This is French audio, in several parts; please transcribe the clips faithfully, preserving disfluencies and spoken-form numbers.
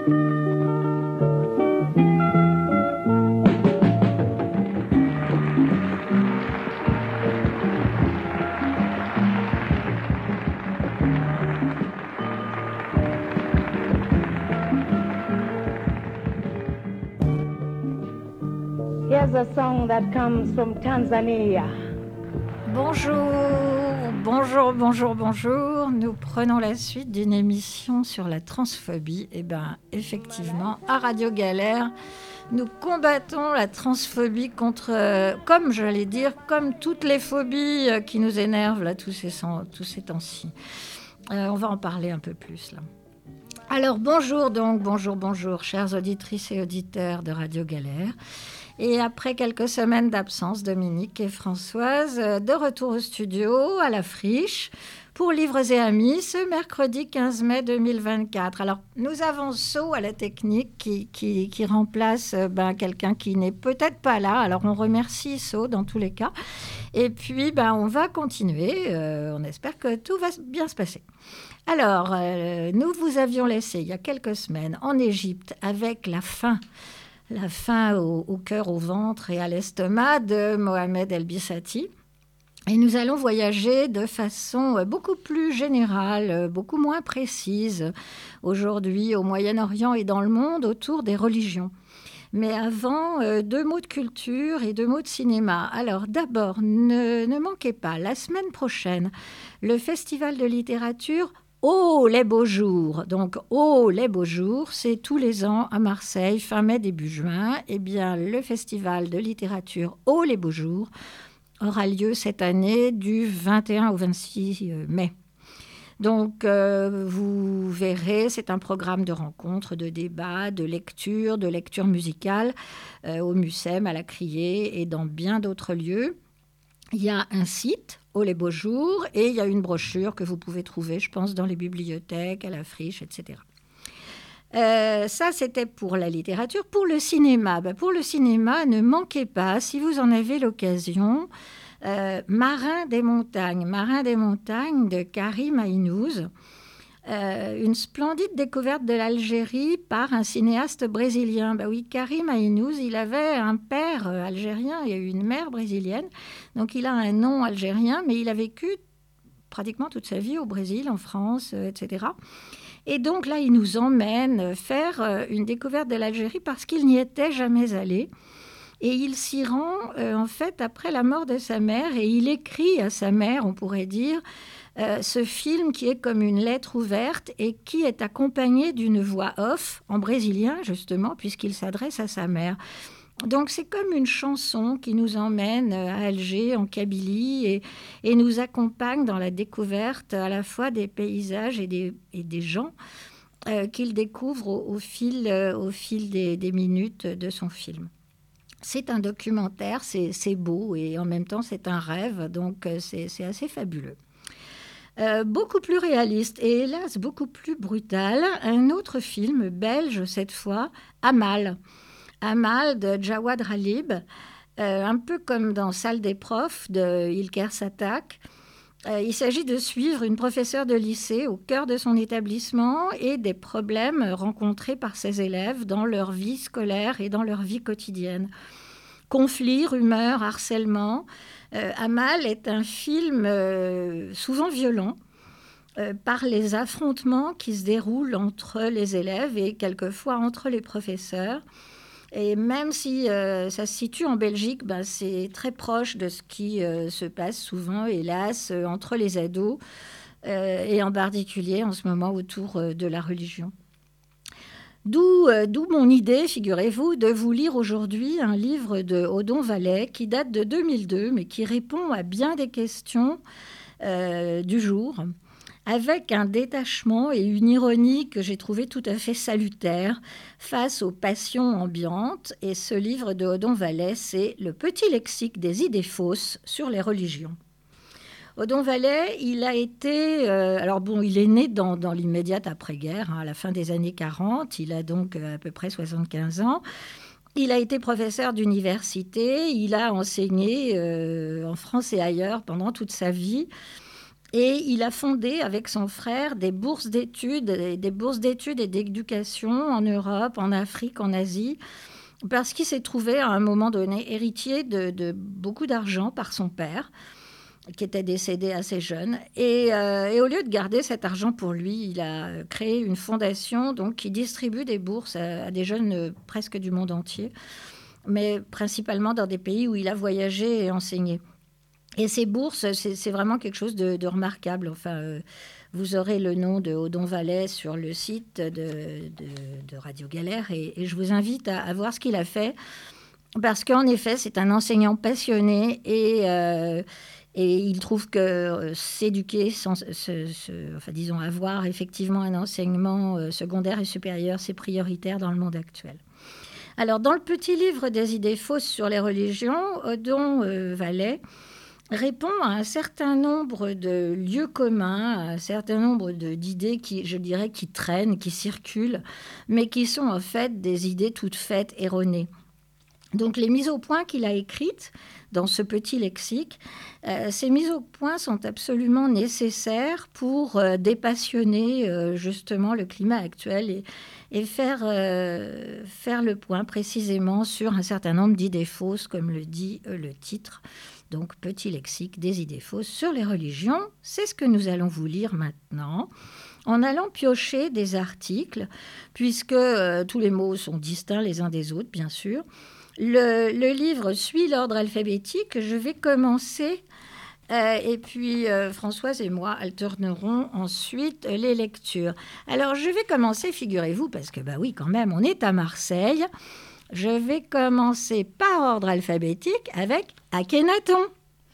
Here's a song that comes from Tanzania. Bonjour, bonjour, bonjour, bonjour. Nous prenons la suite d'une émission sur la transphobie. Eh bien, effectivement, à Radio Galère, nous combattons la transphobie contre, euh, comme j'allais dire, comme toutes les phobies euh, qui nous énervent là, tous ces, tous ces temps-ci. Euh, on va en parler un peu plus là. Alors, bonjour donc, bonjour, bonjour, chères auditrices et auditeurs de Radio Galère. Et après quelques semaines d'absence, Dominique et Françoise, de retour au studio, à la Friche, pour Livres et Amis, ce mercredi quinze mai deux mille vingt-quatre. Alors, nous avons So à la technique qui, qui, qui remplace ben, quelqu'un qui n'est peut-être pas là. Alors, on remercie So dans tous les cas. Et puis, ben, on va continuer. Euh, on espère que tout va bien se passer. Alors, euh, nous vous avions laissé il y a quelques semaines en Égypte avec la faim. La faim au, au cœur, au ventre et à l'estomac de Mohamed El-Bissati. Et nous allons voyager de façon beaucoup plus générale, beaucoup moins précise aujourd'hui au Moyen-Orient et dans le monde autour des religions. Mais avant, euh, deux mots de culture et deux mots de cinéma. Alors d'abord, ne, ne manquez pas, la semaine prochaine, le Festival de littérature Oh, les beaux jours. Donc, Oh, les beaux jours, c'est tous les ans à Marseille, fin mai, début juin. Eh bien, le festival de littérature Oh, les beaux jours aura lieu cette année du vingt et un au vingt-six mai. Donc, euh, vous verrez, c'est un programme de rencontres, de débats, de lecture, de lecture musicale euh, au Mucem, à la Criée et dans bien d'autres lieux. Il y a un site, Oh les beaux jours, et il y a une brochure que vous pouvez trouver, je pense, dans les bibliothèques, à la Friche, et cetera. Euh, ça, c'était pour la littérature. Pour le cinéma, ben pour le cinéma, ne manquez pas, si vous en avez l'occasion, euh, Marin des montagnes, Marin des montagnes de Karim Aynouz. Euh, une splendide découverte de l'Algérie par un cinéaste brésilien. Ben oui, Karim Aynouz, il avait un père euh, algérien et une mère brésilienne. Donc, il a un nom algérien, mais il a vécu pratiquement toute sa vie au Brésil, en France, euh, et cetera. Et donc, là, il nous emmène faire euh, une découverte de l'Algérie parce qu'il n'y était jamais allé. Et il s'y rend, euh, en fait, après la mort de sa mère. Et il écrit à sa mère, on pourrait dire, Euh, ce film qui est comme une lettre ouverte et qui est accompagné d'une voix off en brésilien, justement, puisqu'il s'adresse à sa mère. Donc, c'est comme une chanson qui nous emmène à Alger, en Kabylie, et, et nous accompagne dans la découverte à la fois des paysages et des, et des gens euh, qu'il découvre au, au fil, euh, au fil des, des minutes de son film. C'est un documentaire, c'est, c'est beau, et en même temps, c'est un rêve, donc euh, c'est, c'est assez fabuleux. Euh, beaucoup plus réaliste et hélas beaucoup plus brutal, un autre film belge cette fois, Amal. Amal de Jawad Ralib, euh, un peu comme dans Salle des profs de Ilker Satak. Euh, il s'agit de suivre une professeure de lycée au cœur de son établissement et des problèmes rencontrés par ses élèves dans leur vie scolaire et dans leur vie quotidienne. Conflits, rumeurs, harcèlement. Euh, Amal est un film euh, souvent violent euh, par les affrontements qui se déroulent entre les élèves et quelquefois entre les professeurs. Et même si euh, ça se situe en Belgique, ben, c'est très proche de ce qui euh, se passe souvent, hélas, euh, entre les ados euh, et en particulier en ce moment autour euh, de la religion. D'où, euh, d'où mon idée, figurez-vous, de vous lire aujourd'hui un livre de Odon Vallet qui date de deux mille deux, mais qui répond à bien des questions euh, du jour, avec un détachement et une ironie que j'ai trouvé tout à fait salutaire face aux passions ambiantes. Et ce livre de Odon Vallet, c'est « Le petit lexique des idées fausses sur les religions ». Odon Vallet, il a été... Euh, alors bon, il est né dans, dans l'immédiate après-guerre, hein, à la fin des années quarante. Il a donc euh, à peu près soixante-quinze ans. Il a été professeur d'université. Il a enseigné euh, en France et ailleurs pendant toute sa vie. Et il a fondé avec son frère des bourses d'études, des bourses d'études et d'éducation en Europe, en Afrique, en Asie, parce qu'il s'est trouvé à un moment donné héritier de, de beaucoup d'argent par son père, qui était décédé assez jeune. Et, euh, et au lieu de garder cet argent pour lui, il a créé une fondation donc, qui distribue des bourses à, à des jeunes euh, presque du monde entier, mais principalement dans des pays où il a voyagé et enseigné. Et ces bourses, c'est, c'est vraiment quelque chose de, de remarquable. Enfin, euh, vous aurez le nom de Odon Vallet sur le site de, de, de Radio Galère, et, et je vous invite à, à voir ce qu'il a fait, parce qu'en effet, c'est un enseignant passionné et... Euh, Et il trouve que euh, s'éduquer, sans, se, se, enfin, disons, avoir effectivement un enseignement euh, secondaire et supérieur, c'est prioritaire dans le monde actuel. Alors, dans le petit livre des idées fausses sur les religions, Odon euh, Vallet répond à un certain nombre de lieux communs, à un certain nombre de, d'idées qui, je dirais, qui traînent, qui circulent, mais qui sont en fait des idées toutes faites, erronées. Donc, les mises au point qu'il a écrites dans ce petit lexique, euh, ces mises au point sont absolument nécessaires pour euh, dépassionner euh, justement le climat actuel et, et faire, euh, faire le point précisément sur un certain nombre d'idées fausses, comme le dit euh, le titre. Donc, petit lexique des idées fausses sur les religions. C'est ce que nous allons vous lire maintenant, en allant piocher des articles, puisque euh, tous les mots sont distincts les uns des autres, bien sûr. Le, le livre suit l'ordre alphabétique. Je vais commencer euh, et puis euh, Françoise et moi alternerons ensuite les lectures. Alors, je vais commencer, figurez-vous, parce que, bah oui, quand même, on est à Marseille. Je vais commencer par ordre alphabétique avec Akhenaton.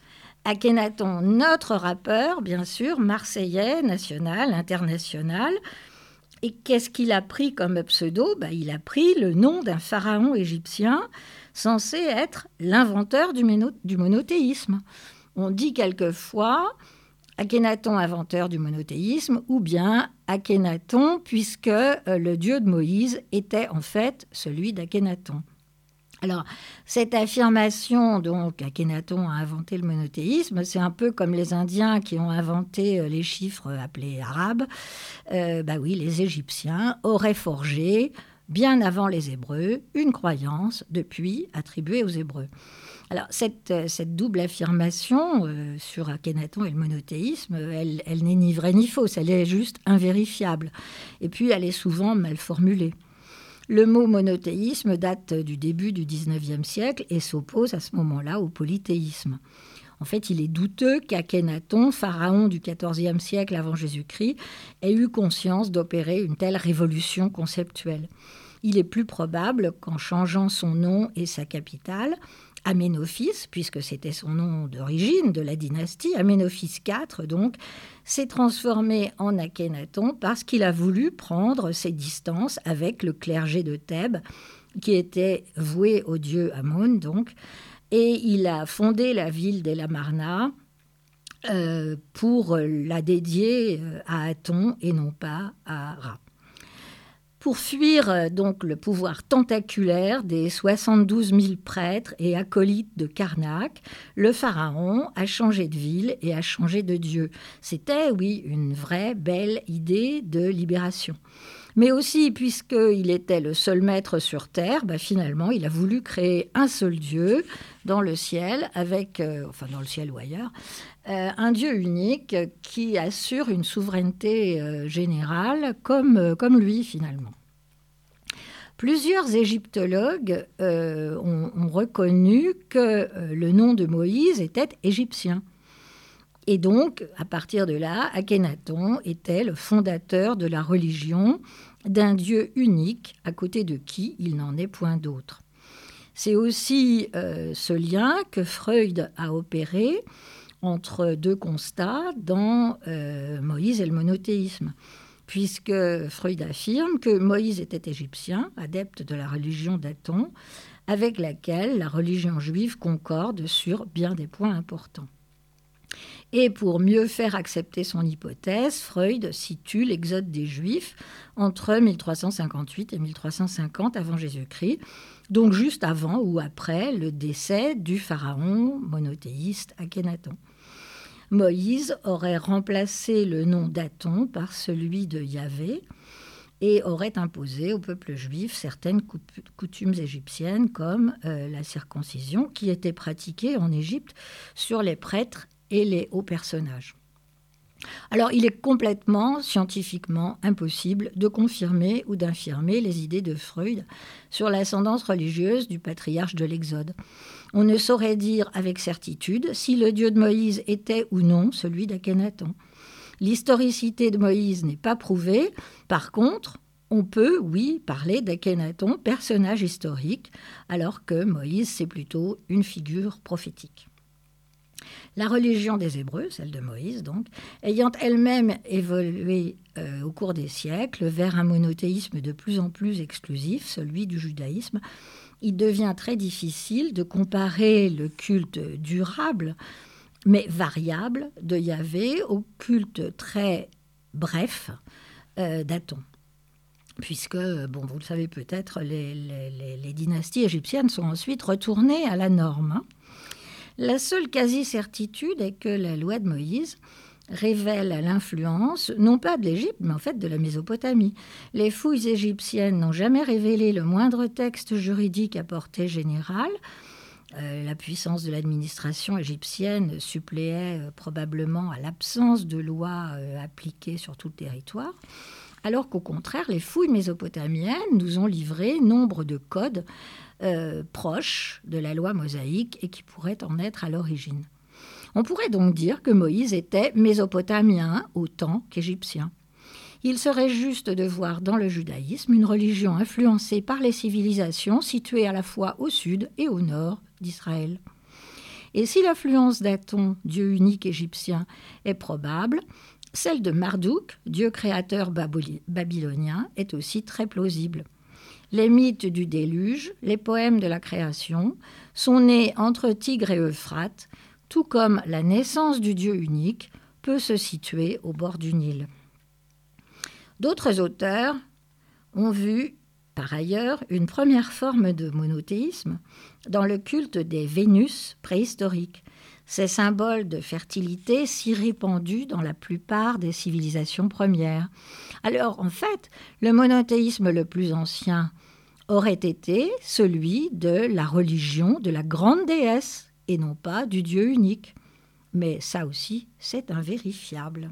Akhenaton, notre rappeur, bien sûr, marseillais, national, international. Et qu'est-ce qu'il a pris comme pseudo ? Ben, il a pris le nom d'un pharaon égyptien censé être l'inventeur du, méno- du monothéisme. On dit quelquefois Akhenaton, inventeur du monothéisme, ou bien Akhenaton, puisque euh, le dieu de Moïse était en fait celui d'Akhenaton. Alors, cette affirmation, donc, Akhenaton a inventé le monothéisme, c'est un peu comme les Indiens qui ont inventé les chiffres appelés arabes. Euh, bah oui, les Égyptiens auraient forgé, bien avant les Hébreux, une croyance depuis attribuée aux Hébreux. Alors, cette, cette double affirmation euh, sur Akhenaton et le monothéisme, elle, elle n'est ni vraie ni fausse, elle est juste invérifiable. Et puis, elle est souvent mal formulée. Le mot monothéisme date du début du dix-neuvième siècle et s'oppose à ce moment-là au polythéisme. En fait, il est douteux qu'Akhenaton, pharaon du quatorzième siècle avant Jésus-Christ, ait eu conscience d'opérer une telle révolution conceptuelle. Il est plus probable qu'en changeant son nom et sa capitale, Aménophis, puisque c'était son nom d'origine de la dynastie, Aménophis quatre, donc, s'est transformé en Akhenaton parce qu'il a voulu prendre ses distances avec le clergé de Thèbes, qui était voué au dieu Amon, donc, et il a fondé la ville d'Elamarna euh, pour la dédier à Aton et non pas à Ra. Pour fuir donc le pouvoir tentaculaire des soixante-douze mille prêtres et acolytes de Karnak, le pharaon a changé de ville et a changé de dieu. C'était, oui, une vraie belle idée de libération. Mais aussi, puisqu'il était le seul maître sur terre, bah finalement, il a voulu créer un seul dieu dans le ciel, avec, euh, enfin dans le ciel ou ailleurs, euh, un dieu unique qui assure une souveraineté euh, générale comme, euh, comme lui, finalement. Plusieurs égyptologues euh, ont, ont reconnu que euh, le nom de Moïse était égyptien. Et donc, à partir de là, Akhenaton était le fondateur de la religion d'un dieu unique, à côté de qui il n'en est point d'autre. C'est aussi euh, ce lien que Freud a opéré entre deux constats dans euh, Moïse et le monothéisme, puisque Freud affirme que Moïse était égyptien, adepte de la religion d'Aton, avec laquelle la religion juive concorde sur bien des points importants. Et pour mieux faire accepter son hypothèse, Freud situe l'exode des Juifs entre mille trois cent cinquante-huit et mille trois cent cinquante avant Jésus-Christ, donc juste avant ou après le décès du pharaon monothéiste Akhenaton. Moïse aurait remplacé le nom d'Aton par celui de Yahvé et aurait imposé au peuple juif certaines coutumes égyptiennes comme euh, la circoncision qui était pratiquée en Égypte sur les prêtres et les hauts personnages. Alors, il est complètement scientifiquement impossible de confirmer ou d'infirmer les idées de Freud sur l'ascendance religieuse du patriarche de l'Exode. On ne saurait dire avec certitude si le Dieu de Moïse était ou non celui d'Akhenaton. L'historicité de Moïse n'est pas prouvée. Par contre, on peut, oui, parler d'Akhenaton, personnage historique, alors que Moïse, c'est plutôt une figure prophétique. La religion des Hébreux, celle de Moïse donc, ayant elle-même évolué euh, au cours des siècles vers un monothéisme de plus en plus exclusif, celui du judaïsme, il devient très difficile de comparer le culte durable, mais variable, de Yahvé au culte très bref euh, d'Aton. Puisque, bon, vous le savez peut-être, les, les, les dynasties égyptiennes sont ensuite retournées à la norme, hein. La seule quasi-certitude est que la loi de Moïse révèle l'influence, non pas de l'Égypte, mais en fait de la Mésopotamie. Les fouilles égyptiennes n'ont jamais révélé le moindre texte juridique à portée générale. Euh, la puissance de l'administration égyptienne suppléait euh, probablement à l'absence de lois euh, appliquées sur tout le territoire. Alors qu'au contraire, les fouilles mésopotamiennes nous ont livré nombre de codes euh, proches de la loi mosaïque et qui pourraient en être à l'origine. On pourrait donc dire que Moïse était mésopotamien autant qu'égyptien. Il serait juste de voir dans le judaïsme une religion influencée par les civilisations situées à la fois au sud et au nord d'Israël. Et si l'influence d'Aton, dieu unique égyptien, est probable, celle de Marduk, dieu créateur babylonien, est aussi très plausible. Les mythes du déluge, les poèmes de la création, sont nés entre Tigre et Euphrate, tout comme la naissance du dieu unique peut se situer au bord du Nil. D'autres auteurs ont vu, par ailleurs, une première forme de monothéisme dans le culte des Vénus préhistoriques, ces symboles de fertilité si répandus dans la plupart des civilisations premières. Alors, en fait, le monothéisme le plus ancien aurait été celui de la religion de la grande déesse et non pas du Dieu unique. Mais ça aussi, c'est invérifiable.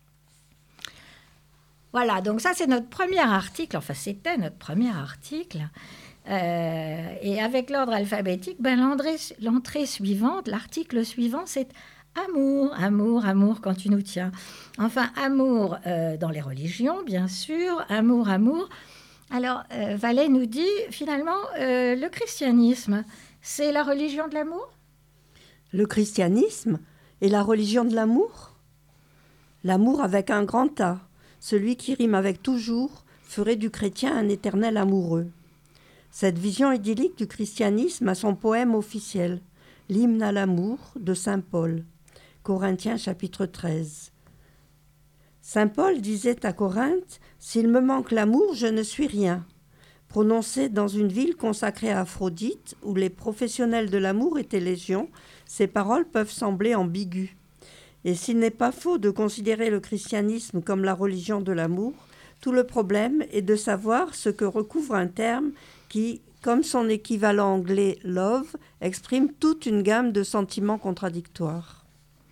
Voilà, donc ça c'est notre premier article, enfin c'était notre premier article. Euh, et avec l'ordre alphabétique, ben, l'entrée, l'entrée suivante, l'article suivant, c'est amour, amour, amour quand tu nous tiens. Enfin, amour euh, dans les religions, bien sûr, amour, amour. Alors, euh, Vallée nous dit, finalement, euh, le christianisme, c'est la religion de l'amour ? Le christianisme est la religion de l'amour ? L'amour avec un grand A, celui qui rime avec toujours, ferait du chrétien un éternel amoureux. Cette vision idyllique du christianisme a son poème officiel, l'hymne à l'amour de saint Paul, Corinthiens chapitre treize. Saint Paul disait à Corinthe « S'il me manque l'amour, je ne suis rien », prononcé dans une ville consacrée à Aphrodite, où les professionnels de l'amour étaient légion, ces paroles peuvent sembler ambiguës. Et s'il n'est pas faux de considérer le christianisme comme la religion de l'amour, tout le problème est de savoir ce que recouvre un terme qui, comme son équivalent anglais « love », exprime toute une gamme de sentiments contradictoires.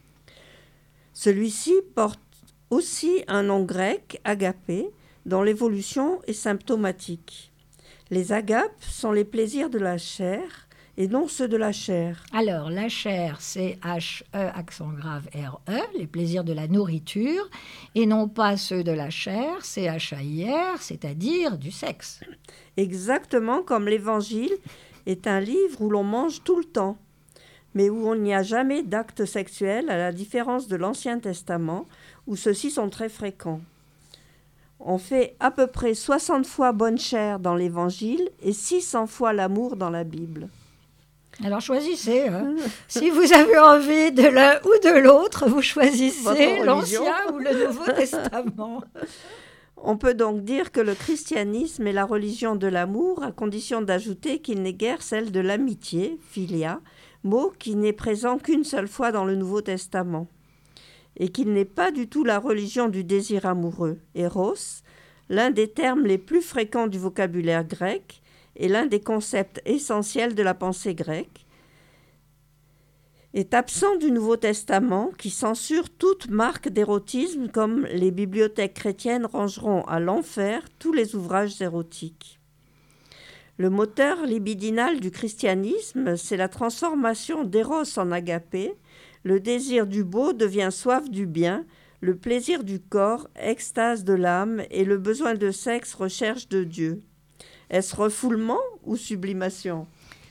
Celui-ci porte aussi un nom grec, agapé, dont l'évolution est symptomatique. Les agapes sont les plaisirs de la chair et non ceux de la chair. Alors, la chair, c'est H-E, accent grave R-E, les plaisirs de la nourriture, et non pas ceux de la chair, c'est H-A-I-R, c'est-à-dire du sexe. Exactement comme l'Évangile est un livre où l'on mange tout le temps, mais où il n'y a jamais d'acte sexuel, à la différence de l'Ancien Testament, où ceux-ci sont très fréquents. On fait à peu près soixante fois bonne chère dans l'Évangile et six cents fois l'amour dans la Bible. Alors choisissez, hein. Si vous avez envie de l'un ou de l'autre, vous choisissez l'Ancien ou le Nouveau Testament. On peut donc dire que le christianisme est la religion de l'amour, à condition d'ajouter qu'il n'est guère celle de l'amitié, philia, mot qui n'est présent qu'une seule fois dans le Nouveau Testament. et qu'il n'est pas du tout la religion du désir amoureux. Eros, l'un des termes les plus fréquents du vocabulaire grec et l'un des concepts essentiels de la pensée grecque, est absent du Nouveau Testament qui censure toute marque d'érotisme, comme les bibliothèques chrétiennes rangeront à l'enfer tous les ouvrages érotiques. Le moteur libidinal du christianisme, c'est la transformation d'éros en agapé. Le désir du beau devient soif du bien, le plaisir du corps, extase de l'âme, et le besoin de sexe, recherche de Dieu. Est-ce refoulement ou sublimation ?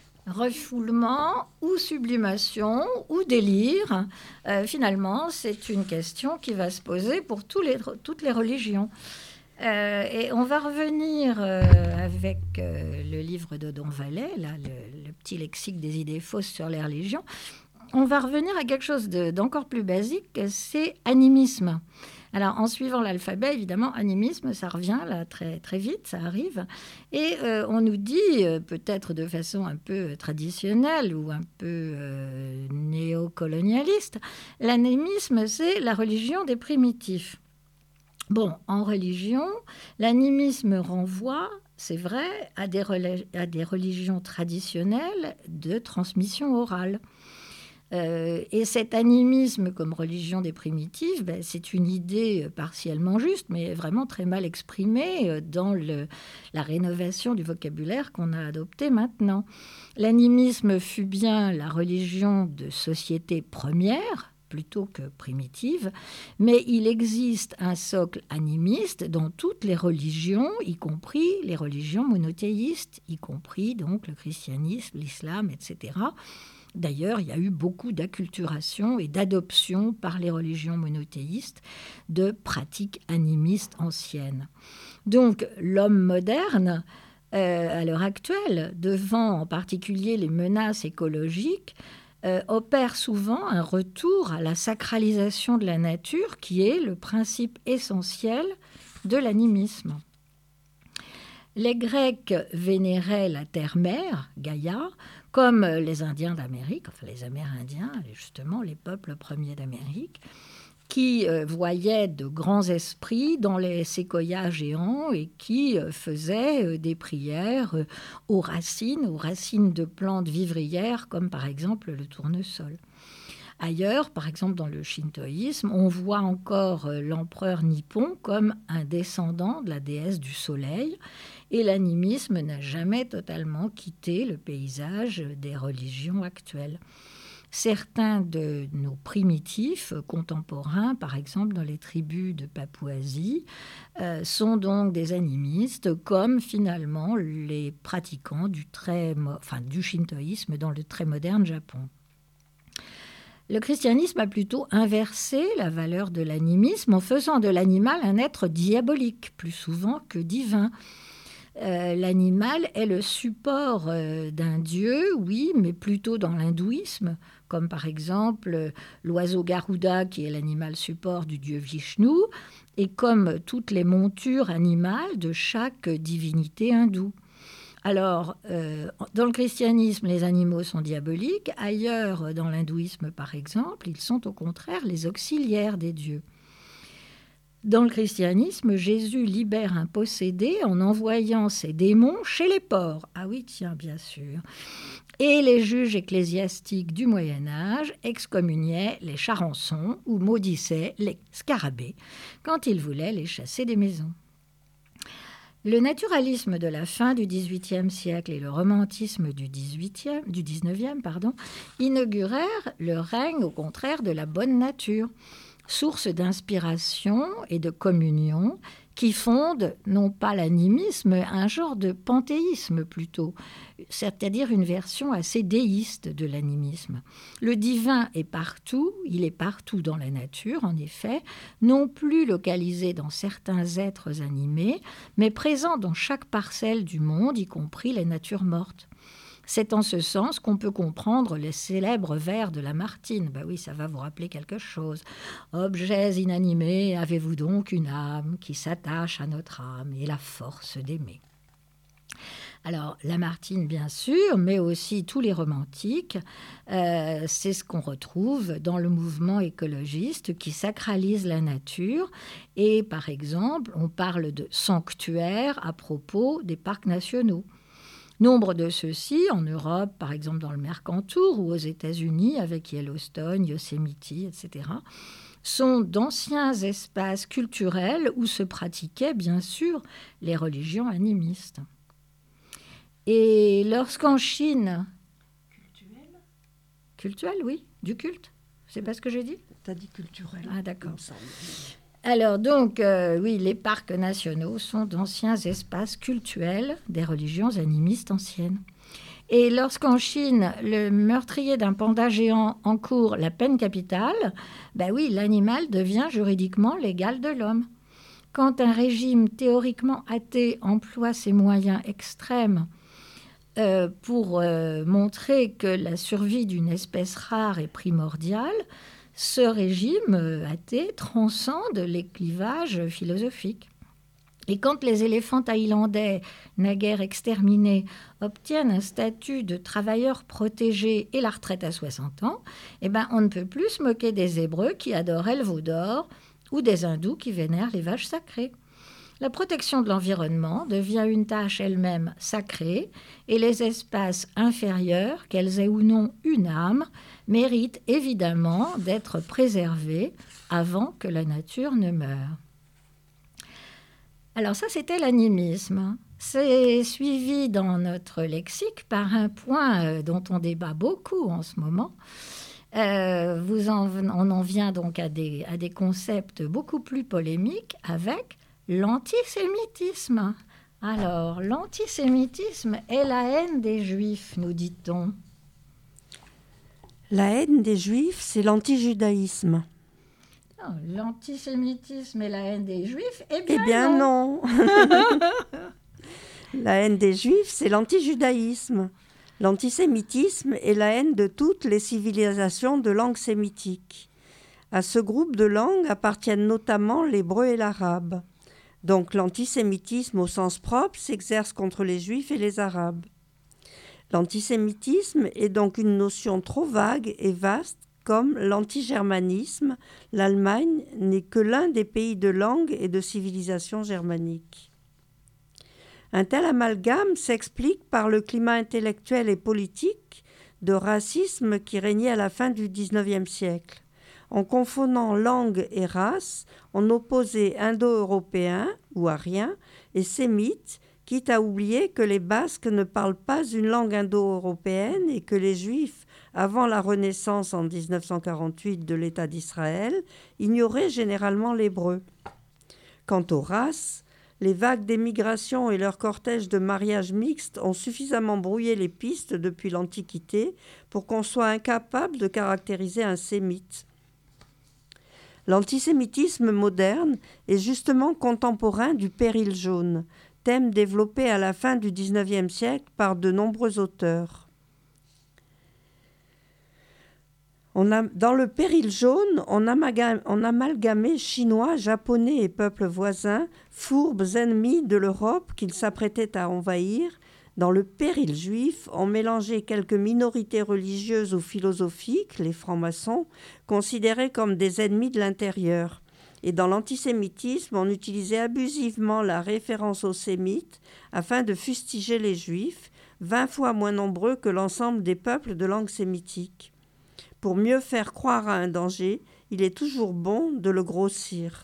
Refoulement ou sublimation ou délire, euh, finalement, c'est une question qui va se poser pour tous les, toutes les religions. Euh, et on va revenir euh, avec euh, le livre d'Odon Vallet, là, le, le petit lexique des idées fausses sur les religions. On va revenir à quelque chose de, d'encore plus basique, c'est animisme. Alors, en suivant l'alphabet, évidemment, animisme, ça revient là très, très vite, ça arrive. Et euh, on nous dit, euh, peut-être de façon un peu traditionnelle ou un peu euh, néocolonialiste, l'animisme, c'est la religion des primitifs. Bon, en religion, l'animisme renvoie, c'est vrai, à des, rela- à des religions traditionnelles de transmission orale. Euh, et cet animisme comme religion des primitifs, ben, c'est une idée partiellement juste, mais vraiment très mal exprimée dans le, la rénovation du vocabulaire qu'on a adopté maintenant. L'animisme fut bien la religion de société première, plutôt que primitive, mais il existe un socle animiste dans toutes les religions, y compris les religions monothéistes, y compris donc le christianisme, l'islam, et cetera. D'ailleurs, il y a eu beaucoup d'acculturation et d'adoption par les religions monothéistes de pratiques animistes anciennes. Donc, l'homme moderne, euh, à l'heure actuelle, devant en particulier les menaces écologiques, euh, opère souvent un retour à la sacralisation de la nature, qui est le principe essentiel de l'animisme. Les Grecs vénéraient la terre-mère, Gaïa, comme les Indiens d'Amérique, enfin les Amérindiens, justement les peuples premiers d'Amérique, qui euh, voyaient de grands esprits dans les séquoias géants et qui euh, faisaient euh, des prières euh, aux racines, aux racines de plantes vivrières, comme par exemple le tournesol. Ailleurs, par exemple dans le shintoïsme, on voit encore euh, l'empereur nippon comme un descendant de la déesse du soleil, et l'animisme n'a jamais totalement quitté le paysage des religions actuelles. Certains de nos primitifs contemporains, par exemple dans les tribus de Papouasie, euh, sont donc des animistes, comme finalement les pratiquants du, très mo- enfin, du shintoïsme dans le très moderne Japon. Le christianisme a plutôt inversé la valeur de l'animisme en faisant de l'animal un être diabolique, plus souvent que divin. Euh, l'animal est le support euh, d'un dieu, oui, mais plutôt dans l'hindouisme, comme par exemple euh, l'oiseau Garuda, qui est l'animal support du dieu Vishnu, et comme toutes les montures animales de chaque divinité hindoue. Alors, euh, dans le christianisme, les animaux sont diaboliques. Ailleurs, dans l'hindouisme, par exemple, ils sont au contraire les auxiliaires des dieux. Dans le christianisme, Jésus libère un possédé en envoyant ses démons chez les porcs. Ah oui, tiens, bien sûr. Et les juges ecclésiastiques du Moyen-Âge excommuniaient les charançons ou maudissaient les scarabées quand ils voulaient les chasser des maisons. Le naturalisme de la fin du dix-huitième siècle et le romantisme du, dix-huitième, du dix-neuvième pardon, inaugurèrent le règne, au contraire, de la bonne nature, source d'inspiration et de communion qui fonde non pas l'animisme, un genre de panthéisme plutôt, c'est-à-dire une version assez déiste de l'animisme. Le divin est partout, il est partout dans la nature, en effet, non plus localisé dans certains êtres animés, mais présent dans chaque parcelle du monde, y compris les natures mortes. C'est en ce sens qu'on peut comprendre les célèbres vers de Lamartine. Ben oui, ça va vous rappeler quelque chose. « Objets inanimés, avez-vous donc une âme qui s'attache à notre âme et la force d'aimer ?» Alors, Lamartine, bien sûr, mais aussi tous les romantiques, euh, c'est ce qu'on retrouve dans le mouvement écologiste qui sacralise la nature. Et par exemple, on parle de sanctuaires à propos des parcs nationaux. Nombre de ceux-ci, en Europe, par exemple dans le Mercantour, ou aux États-Unis avec Yellowstone, Yosemite, et cetera, sont d'anciens espaces culturels où se pratiquaient, bien sûr, les religions animistes. Et lorsqu'en Chine... Cultuel ? Cultuel, oui, du culte. C'est pas ce que j'ai dit ? Tu as dit culturel. Ah, d'accord. il me semble. Alors, donc, euh, oui, les parcs nationaux sont d'anciens espaces cultuels des religions animistes anciennes. Et lorsqu'en Chine, le meurtrier d'un panda géant encourt la peine capitale, ben oui, l'animal devient juridiquement l'égal de l'homme. Quand un régime théoriquement athée emploie ses moyens extrêmes euh, pour euh, montrer que la survie d'une espèce rare est primordiale, ce régime euh, athée transcende les clivages philosophiques. Et quand les éléphants thaïlandais, naguère exterminés, obtiennent un statut de travailleurs protégés et la retraite à soixante ans, eh ben, on ne peut plus se moquer des Hébreux qui adoraient le veau d'or ou des Hindous qui vénèrent les vaches sacrées. La protection de l'environnement devient une tâche elle-même sacrée et les espaces inférieurs, qu'elles aient ou non une âme, méritent évidemment d'être préservés avant que la nature ne meure. Alors ça, c'était l'animisme. C'est suivi dans notre lexique par un point dont on débat beaucoup en ce moment. Euh, vous en, on en vient donc à des, à des concepts beaucoup plus polémiques avec l'antisémitisme. Alors, l'antisémitisme est la haine des Juifs, nous dit-on. La haine des Juifs, c'est l'antijudaïsme. Oh, l'antisémitisme et la haine des Juifs, eh bien, eh bien non. non. La haine des Juifs, c'est l'antijudaïsme. L'antisémitisme est la haine de toutes les civilisations de langue sémitique. À ce groupe de langues appartiennent notamment l'hébreu et l'arabe. Donc l'antisémitisme au sens propre s'exerce contre les Juifs et les Arabes. L'antisémitisme est donc une notion trop vague et vaste comme l'antigermanisme. L'Allemagne n'est que l'un des pays de langue et de civilisation germanique. Un tel amalgame s'explique par le climat intellectuel et politique de racisme qui régnait à la fin du dix-neuvième siècle. En confondant langue et race, on opposait indo-européens ou ariens et sémites, quitte à oublier que les Basques ne parlent pas une langue indo-européenne et que les Juifs, avant la Renaissance en dix-neuf cent quarante-huit de l'État d'Israël, ignoraient généralement l'hébreu. Quant aux races, les vagues d'émigration et leur cortège de mariages mixtes ont suffisamment brouillé les pistes depuis l'Antiquité pour qu'on soit incapable de caractériser un sémite. L'antisémitisme moderne est justement contemporain du péril jaune, thème développé à la fin du dix-neuvième siècle par de nombreux auteurs. On a, dans le péril jaune, on, amalgame, on amalgamait Chinois, Japonais et peuples voisins, fourbes ennemis de l'Europe qu'ils s'apprêtaient à envahir. Dans le péril juif, on mélangeait quelques minorités religieuses ou philosophiques, les francs-maçons, considérés comme des ennemis de l'intérieur. Et dans l'antisémitisme, on utilisait abusivement la référence aux sémites afin de fustiger les juifs, vingt fois moins nombreux que l'ensemble des peuples de langue sémitique. Pour mieux faire croire à un danger, il est toujours bon de le grossir.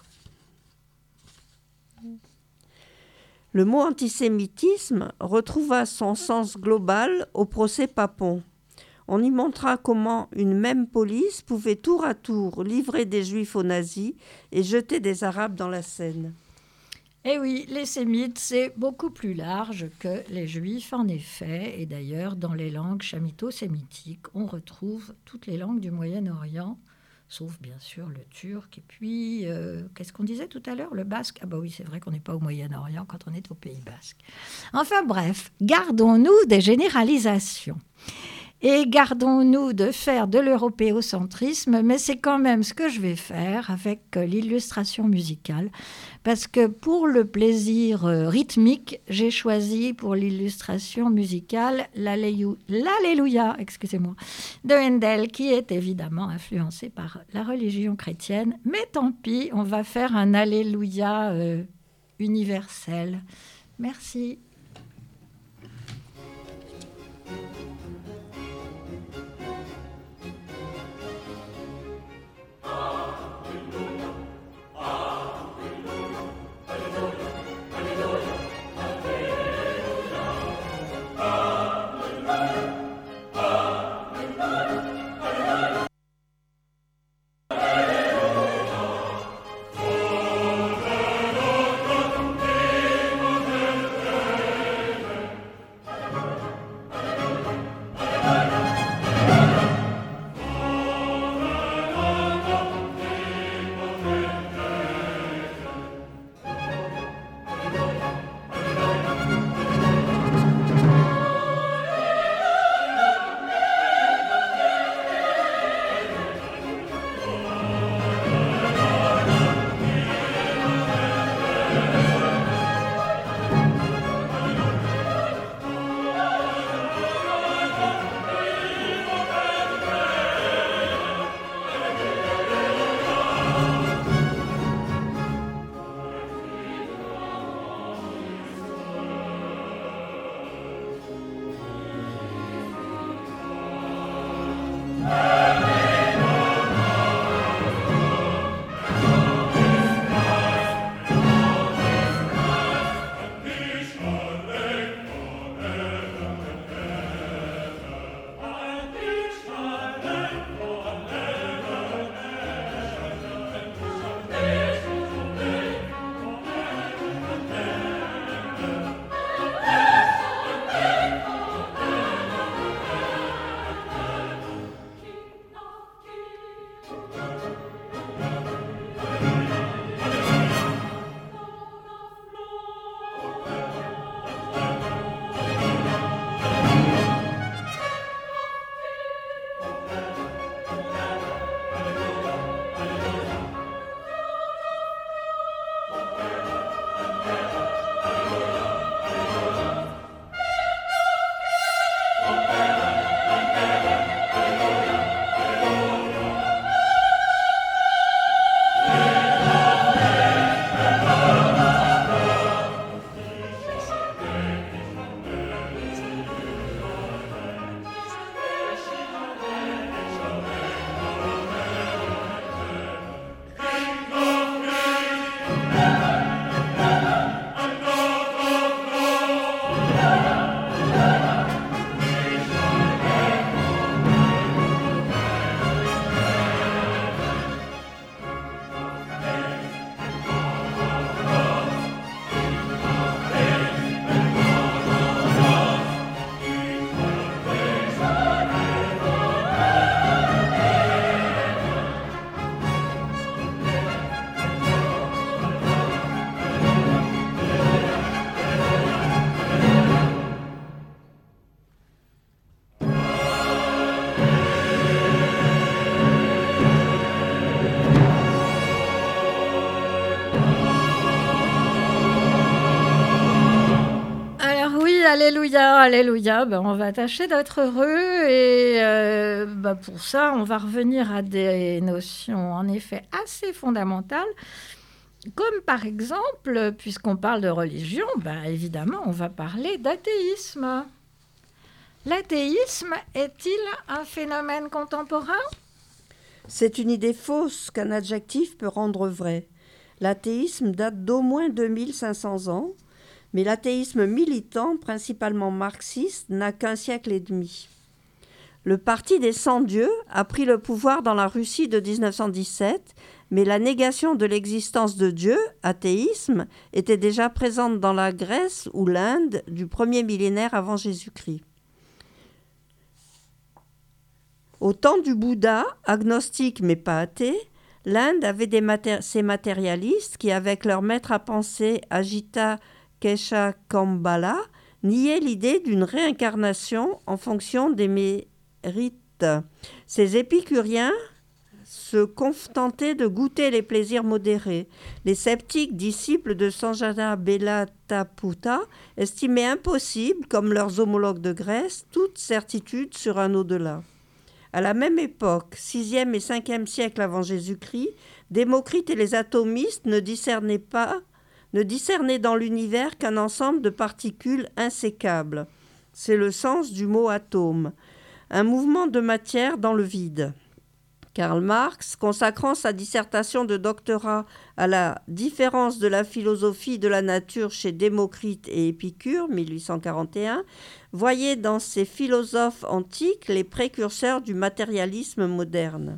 Le mot antisémitisme retrouva son sens global au procès Papon. On y montra comment une même police pouvait tour à tour livrer des Juifs aux nazis et jeter des Arabes dans la Seine. Eh oui, les sémites, c'est beaucoup plus large que les Juifs, en effet. Et d'ailleurs, dans les langues chamito-sémitiques, on retrouve toutes les langues du Moyen-Orient, sauf bien sûr le turc. Et puis, euh, qu'est-ce qu'on disait tout à l'heure? Le basque. Ah bah oui, c'est vrai qu'on n'est pas au Moyen-Orient quand on est au Pays basque. Enfin bref, gardons-nous des généralisations. Et gardons-nous de faire de l'européocentrisme, mais c'est quand même ce que je vais faire avec l'illustration musicale, parce que pour le plaisir rythmique, j'ai choisi pour l'illustration musicale l'Alléluia, excusez-moi, de Handel, qui est évidemment influencé par la religion chrétienne, mais tant pis, on va faire un Alléluia euh, universel. Merci. Alléluia, alléluia, ben, on va tâcher d'être heureux et euh, ben, pour ça, on va revenir à des notions en effet assez fondamentales, comme par exemple, puisqu'on parle de religion, ben, évidemment, on va parler d'athéisme. L'athéisme est-il un phénomène contemporain ? C'est une idée fausse qu'un adjectif peut rendre vrai. L'athéisme date d'au moins deux mille cinq cents ans, mais l'athéisme militant, principalement marxiste, n'a qu'un siècle et demi. Le parti des sans-dieux a pris le pouvoir dans la Russie de dix-neuf cent dix-sept, mais la négation de l'existence de Dieu, athéisme, était déjà présente dans la Grèce ou l'Inde du premier millénaire avant Jésus-Christ. Au temps du Bouddha, agnostique mais pas athée, l'Inde avait des maté- ses matérialistes qui, avec leur maître à penser Ajita Kesha Kambala, niaient l'idée d'une réincarnation en fonction des, mé- rites. Ces épicuriens se contentaient de goûter les plaisirs modérés. Les sceptiques, disciples de Sanjana Belatthaputta, estimaient impossible, comme leurs homologues de Grèce, toute certitude sur un au-delà. À la même époque, sixième et cinquième siècle avant Jésus-Christ, Démocrite et les atomistes ne discernaient pas, ne discernaient dans l'univers qu'un ensemble de particules insécables. C'est le sens du mot atome, un mouvement de matière dans le vide. Karl Marx, consacrant sa dissertation de doctorat à la différence de la philosophie de la nature chez Démocrite et Épicure, mille huit cent quarante et un, voyait dans ces philosophes antiques les précurseurs du matérialisme moderne.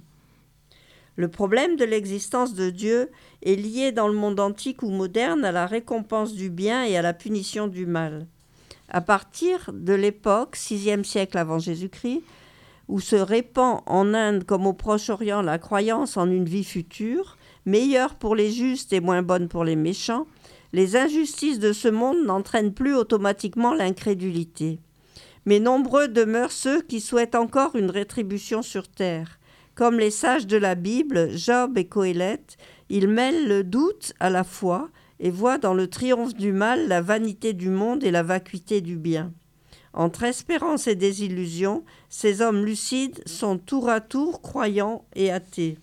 Le problème de l'existence de Dieu est lié dans le monde antique ou moderne à la récompense du bien et à la punition du mal. À partir de l'époque, sixième siècle avant Jésus-Christ, où se répand en Inde comme au Proche-Orient la croyance en une vie future, meilleure pour les justes et moins bonne pour les méchants, les injustices de ce monde n'entraînent plus automatiquement l'incrédulité. Mais nombreux demeurent ceux qui souhaitent encore une rétribution sur terre. Comme les sages de la Bible, Job et Coëlette, ils mêlent le doute à la foi et voient dans le triomphe du mal la vanité du monde et la vacuité du bien. Entre espérance et désillusion, ces hommes lucides sont tour à tour croyants et athées.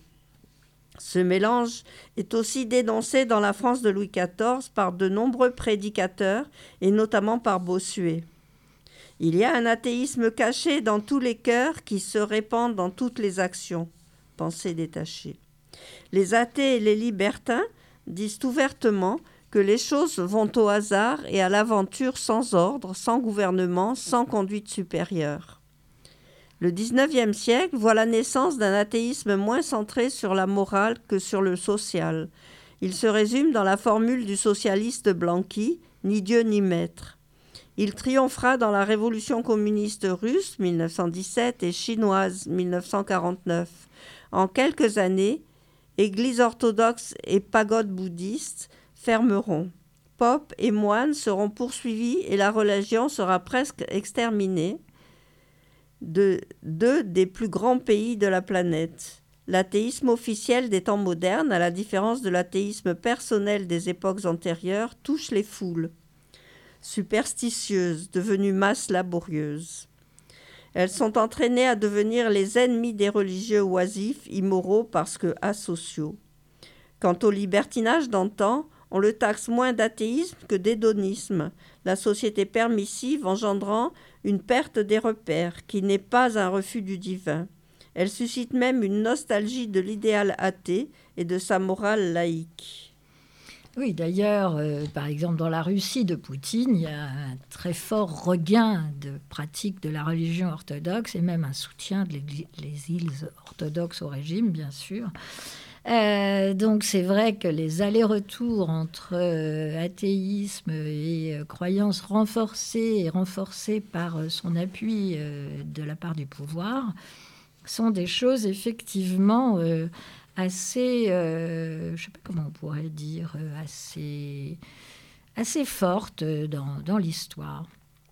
Ce mélange est aussi dénoncé dans la France de Louis quatorze par de nombreux prédicateurs et notamment par Bossuet. Il y a un athéisme caché dans tous les cœurs qui se répand dans toutes les actions. Pensée détachée. Les athées et les libertins disent ouvertement que les choses vont au hasard et à l'aventure sans ordre, sans gouvernement, sans conduite supérieure. Le dix-neuvième siècle voit la naissance d'un athéisme moins centré sur la morale que sur le social. Il se résume dans la formule du socialiste Blanqui, « ni Dieu ni maître ». Il triomphera dans la révolution communiste russe, mille neuf cent dix-sept, et chinoise, mille neuf cent quarante-neuf. En quelques années, églises orthodoxes et pagodes bouddhistes fermeront. Popes et moines seront poursuivis et la religion sera presque exterminée de deux des plus grands pays de la planète. L'athéisme officiel des temps modernes, à la différence de l'athéisme personnel des époques antérieures, touche les foules. Superstitieuses, devenues masses laborieuses. Elles sont entraînées à devenir les ennemis des religieux oisifs, immoraux parce que asociaux. Quant au libertinage d'antan, on le taxe moins d'athéisme que d'hédonisme, la société permissive engendrant une perte des repères, qui n'est pas un refus du divin. Elle suscite même une nostalgie de l'idéal athée et de sa morale laïque. Oui, d'ailleurs, euh, par exemple, dans la Russie de Poutine, il y a un très fort regain de pratique de la religion orthodoxe et même un soutien des îles orthodoxes au régime, bien sûr. Euh, donc c'est vrai que les allers-retours entre euh, athéisme et euh, croyances renforcées et renforcées par euh, son appui euh, de la part du pouvoir sont des choses effectivement euh, assez, euh, je ne sais pas comment on pourrait dire, euh, assez, assez fortes dans, dans l'histoire.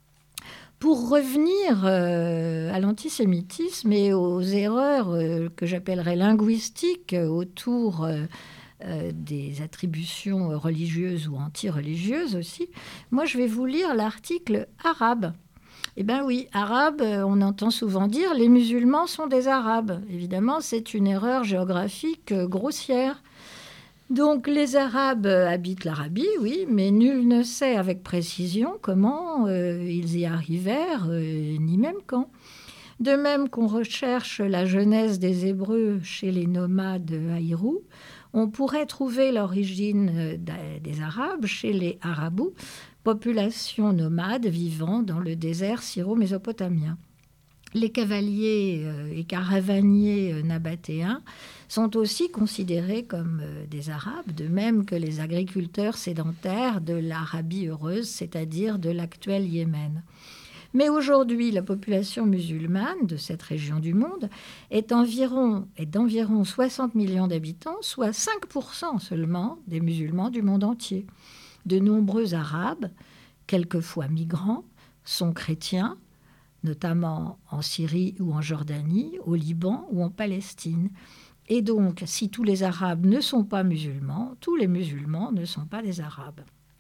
Pour revenir euh, à l'antisémitisme et aux erreurs euh, que j'appellerais linguistiques euh, autour euh, euh, des attributions religieuses ou anti-religieuses aussi, moi je vais vous lire l'article arabe. Eh bien oui, arabe, on entend souvent dire les musulmans sont des arabes. Évidemment, c'est une erreur géographique euh, grossière. Donc les Arabes habitent l'Arabie, oui, mais nul ne sait avec précision comment euh, ils y arrivèrent, euh, ni même quand. De même qu'on recherche la genèse des Hébreux chez les nomades Haïrou, on pourrait trouver l'origine des Arabes chez les Arabous, population nomade vivant dans le désert syro-mésopotamien. Les cavaliers et caravaniers nabatéens sont aussi considérés comme des Arabes, de même que les agriculteurs sédentaires de l'Arabie heureuse, c'est-à-dire de l'actuel Yémen. Mais aujourd'hui, la population musulmane de cette région du monde est, environ, est d'environ soixante millions d'habitants, soit cinq pour cent seulement des musulmans du monde entier. De nombreux Arabes, quelquefois migrants, sont chrétiens, notamment en Syrie ou en Jordanie, au Liban ou en Palestine. Et donc, si tous les Arabes ne sont pas musulmans, tous les musulmans ne sont pas des Arabes.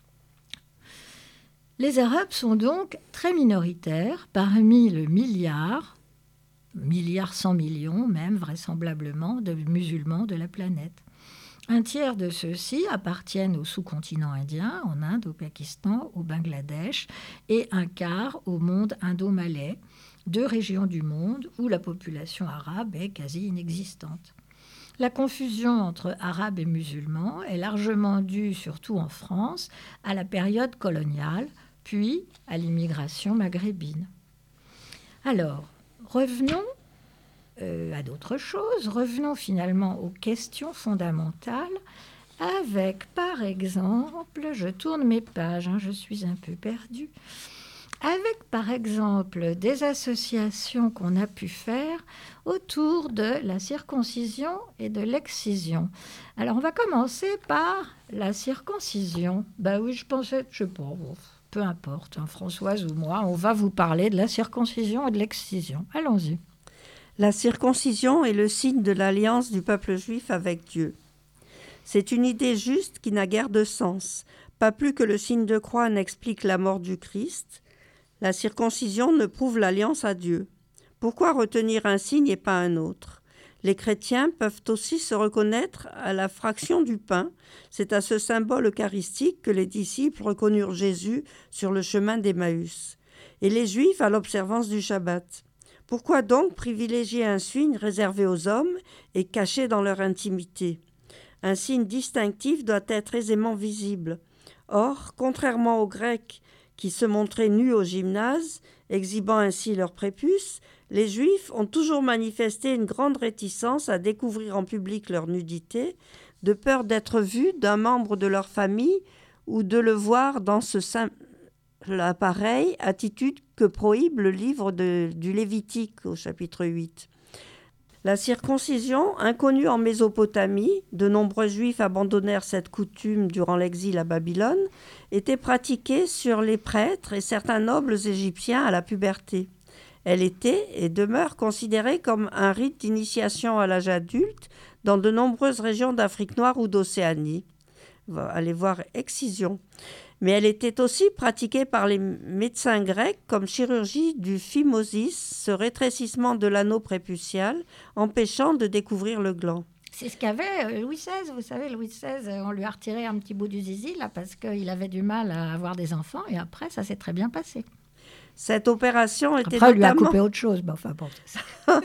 Les Arabes sont donc très minoritaires parmi le milliard, milliard cent millions même vraisemblablement, de musulmans de la planète. Un tiers de ceux-ci appartiennent au sous-continent indien, en Inde, au Pakistan, au Bangladesh, et un quart au monde indo-malais, deux régions du monde où la population arabe est quasi inexistante. La confusion entre arabes et musulmans est largement due, surtout en France, à la période coloniale, puis à l'immigration maghrébine. Alors, revenons euh, à d'autres choses. Revenons finalement aux questions fondamentales avec, par exemple, je tourne mes pages, hein, je suis un peu perdue, avec, par exemple, des associations qu'on a pu faire autour de la circoncision et de l'excision. Alors, on va commencer par la circoncision. Ben oui, je pensais, je sais pas, peu importe, hein, Françoise ou moi, on va vous parler de la circoncision et de l'excision. Allons-y. La circoncision est le signe de l'alliance du peuple juif avec Dieu. C'est une idée juste qui n'a guère de sens. Pas plus que le signe de croix n'explique la mort du Christ, la circoncision ne prouve l'alliance à Dieu. Pourquoi retenir un signe et pas un autre ? Les chrétiens peuvent aussi se reconnaître à la fraction du pain. C'est à ce symbole eucharistique que les disciples reconnurent Jésus sur le chemin d'Emmaüs. Et les Juifs à l'observance du Shabbat. Pourquoi donc privilégier un signe réservé aux hommes et caché dans leur intimité ? Un signe distinctif doit être aisément visible. Or, contrairement aux Grecs qui se montraient nus au gymnase, exhibant ainsi leur prépuce, les Juifs ont toujours manifesté une grande réticence à découvrir en public leur nudité, de peur d'être vus d'un membre de leur famille ou de le voir dans ce simple appareil, attitude que prohibe le livre de, du Lévitique au chapitre huit. La circoncision, inconnue en Mésopotamie, de nombreux Juifs abandonnèrent cette coutume durant l'exil à Babylone, était pratiquée sur les prêtres et certains nobles égyptiens à la puberté. Elle était et demeure considérée comme un rite d'initiation à l'âge adulte dans de nombreuses régions d'Afrique noire ou d'Océanie. Allez voir excision. Mais elle était aussi pratiquée par les médecins grecs comme chirurgie du phimosis, ce rétrécissement de l'anneau prépucial, empêchant de découvrir le gland. C'est ce qu'avait Louis seize. Vous savez, Louis seize, on lui a retiré un petit bout du zizi là, parce qu'il avait du mal à avoir des enfants, et après, ça s'est très bien passé. Cette opération était après, notamment... Après, lui a coupé autre chose. Bah, enfin, bon, c'est ça.